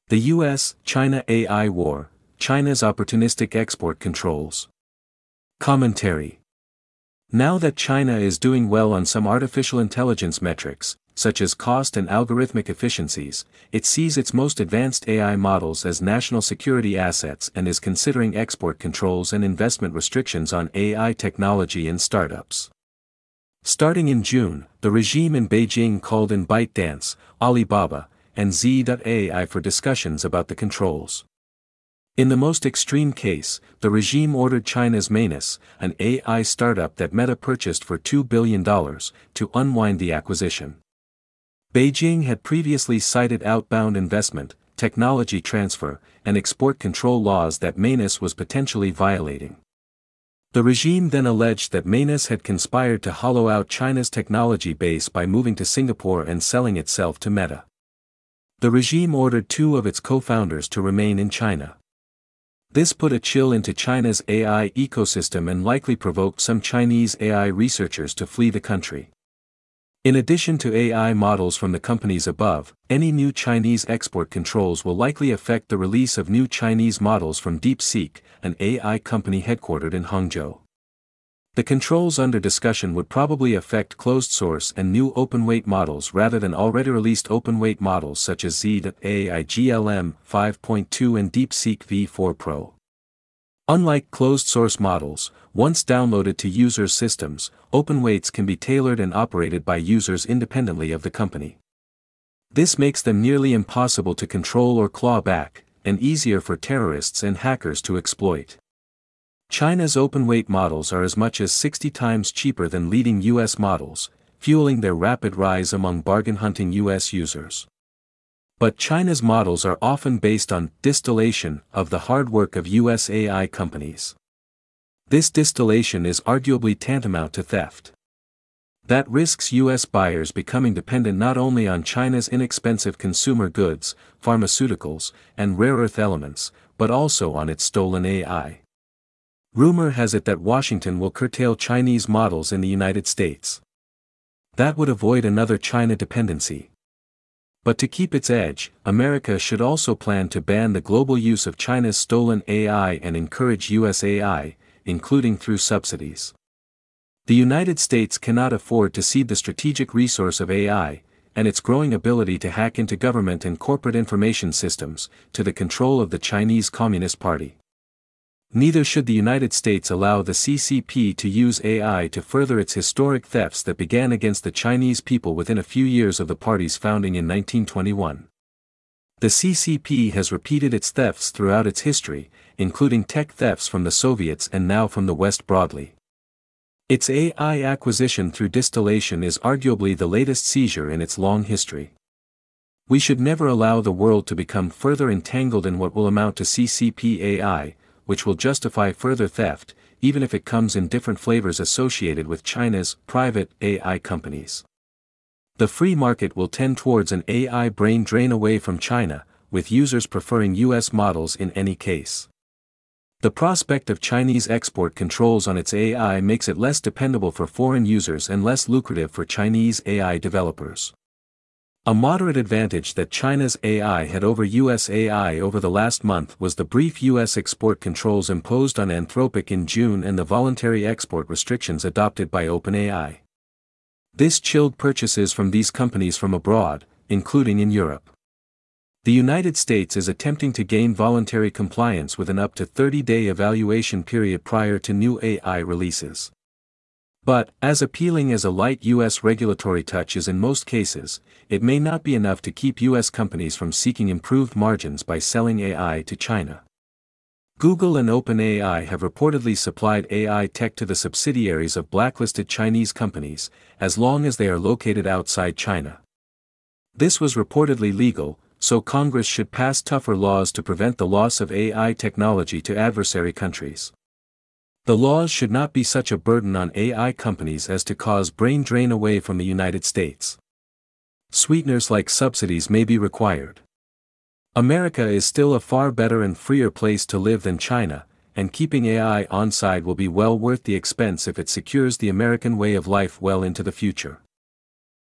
The US-China AI War, China's opportunistic export controls. Commentary. Now that China is doing well on some artificial intelligence metrics, such as cost and algorithmic efficiencies, it sees its most advanced AI models as national security assets and is considering export controls and investment restrictions on AI technology and startups. Starting in June, the regime in Beijing called in ByteDance, Alibaba, and Z.AI for discussions about the controls. In the most extreme case, the regime ordered China's Manus, an AI startup that Meta purchased for $2 billion, to unwind the acquisition. Beijing had previously cited outbound investment, technology transfer, and export control laws that Manus was potentially violating. The regime then alleged that Manus had conspired to hollow out China's technology base by moving to Singapore and selling itself to Meta. The regime ordered 2 of its co-founders to remain in China. This put a chill into China's AI ecosystem and likely provoked some Chinese AI researchers to flee the country. In addition to AI models from the companies above, any new Chinese export controls will likely affect the release of new Chinese models from DeepSeek, an AI company headquartered in Hangzhou. The controls under discussion would probably affect closed-source and new open-weight models rather than already released open-weight models such as Z.AI GLM 5.2 and DeepSeek V4 Pro. Unlike closed-source models, once downloaded to users' systems, open-weights can be tailored and operated by users independently of the company. This makes them nearly impossible to control or claw back, and easier for terrorists and hackers to exploit. China's open-weight models are as much as 60 times cheaper than leading US models, fueling their rapid rise among bargain-hunting US users. But China's models are often based on distillation of the hard work of US AI companies. This distillation is arguably tantamount to theft. That risks US buyers becoming dependent not only on China's inexpensive consumer goods, pharmaceuticals, and rare earth elements, but also on its stolen AI. Rumor has it that Washington will curtail Chinese models in the United States. That would avoid another China dependency. But to keep its edge, America should also plan to ban the global use of China's stolen AI and encourage US AI, including through subsidies. The United States cannot afford to cede the strategic resource of AI, and its growing ability to hack into government and corporate information systems, to the control of the Chinese Communist Party. Neither should the United States allow the CCP to use AI to further its historic thefts that began against the Chinese people within a few years of the party's founding in 1921. The CCP has repeated its thefts throughout its history, including tech thefts from the Soviets and now from the West broadly. Its AI acquisition through distillation is arguably the latest seizure in its long history. We should never allow the world to become further entangled in what will amount to CCP AI, which will justify further theft, even if it comes in different flavors associated with China's private AI companies. The free market will tend towards an AI brain drain away from China, with users preferring US models in any case. The prospect of Chinese export controls on its AI makes it less dependable for foreign users and less lucrative for Chinese AI developers. A moderate advantage that China's AI had over US AI over the last month was the brief US export controls imposed on Anthropic in June and the voluntary export restrictions adopted by OpenAI. This chilled purchases from these companies from abroad, including in Europe. The United States is attempting to gain voluntary compliance with an up to 30-day evaluation period prior to new AI releases. But, as appealing as a light US regulatory touch is in most cases, it may not be enough to keep US companies from seeking improved margins by selling AI to China. Google and OpenAI have reportedly supplied AI tech to the subsidiaries of blacklisted Chinese companies, as long as they are located outside China. This was reportedly legal, so Congress should pass tougher laws to prevent the loss of AI technology to adversary countries. The laws should not be such a burden on AI companies as to cause brain drain away from the United States. Sweeteners like subsidies may be required. America is still a far better and freer place to live than China, and keeping AI on side will be well worth the expense if it secures the American way of life well into the future.